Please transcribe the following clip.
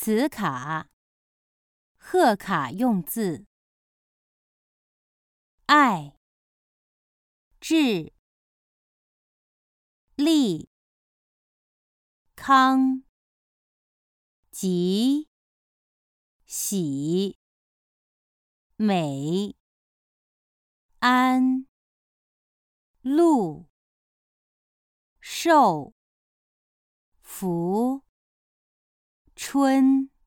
词卡，贺卡用字。爱、智、利、康、吉、喜、美、安、禄、寿、福、春。